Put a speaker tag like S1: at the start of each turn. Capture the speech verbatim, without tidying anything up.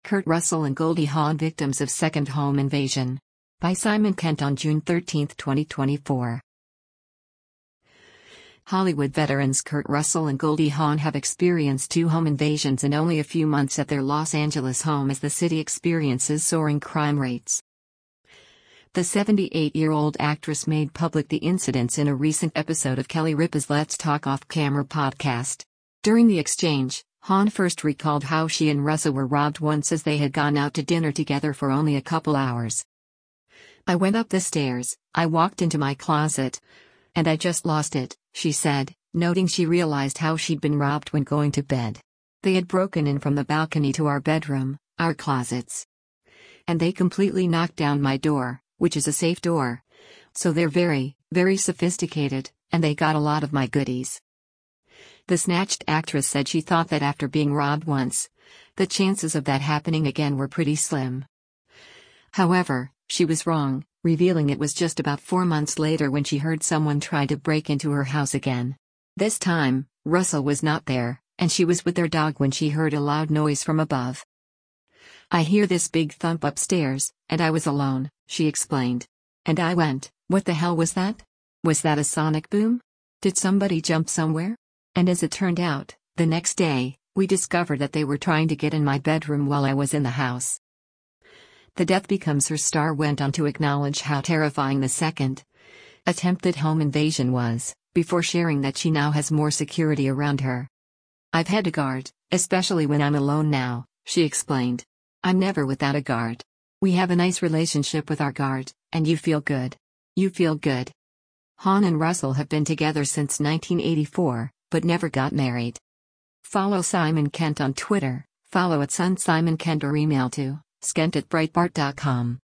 S1: Kurt Russell and Goldie Hawn victims of second home invasion. By Simon Kent on June thirteenth, twenty twenty-four. Hollywood veterans Kurt Russell and Goldie Hawn have experienced two home invasions in only a few months at their Los Angeles home as the city experiences soaring crime rates. The seventy-eight-year-old actress made public the incidents in a recent episode of Kelly Ripa's Let's Talk Off-Camera podcast. During the exchange, Hawn first recalled how she and Russell were robbed once as they had gone out to dinner together for only a couple hours. "I went up the stairs, I walked into my closet, and I just lost it," she said, noting she realized how she'd been robbed when going to bed. "They had broken in from the balcony to our bedroom, our closets. And they completely knocked down my door, which is a safe door. So they're very, very sophisticated, and they got a lot of my goodies." The snatched actress said she thought that after being robbed once, the chances of that happening again were pretty slim. However, she was wrong, revealing it was just about four months later when she heard someone try to break into her house again. This time, Russell was not there, and she was with their dog when she heard a loud noise from above. "I hear this big thump upstairs, and I was alone," she explained. "And I went, what the hell was that? Was that a sonic boom? Did somebody jump somewhere?" And as it turned out, the next day, we discovered that they were trying to get in my bedroom while I was in the house. The Death Becomes Her star went on to acknowledge how terrifying the second attempted home invasion was, before sharing that she now has more security around her. "I've had a guard, especially when I'm alone now," she explained. "I'm never without a guard. We have a nice relationship with our guard, and you feel good. You feel good." Hawn and Russell have been together since nineteen eighty-four, but never got married. Follow Simon Kent on Twitter, follow at Son Simon Kent or email to skent at breitbart dot com.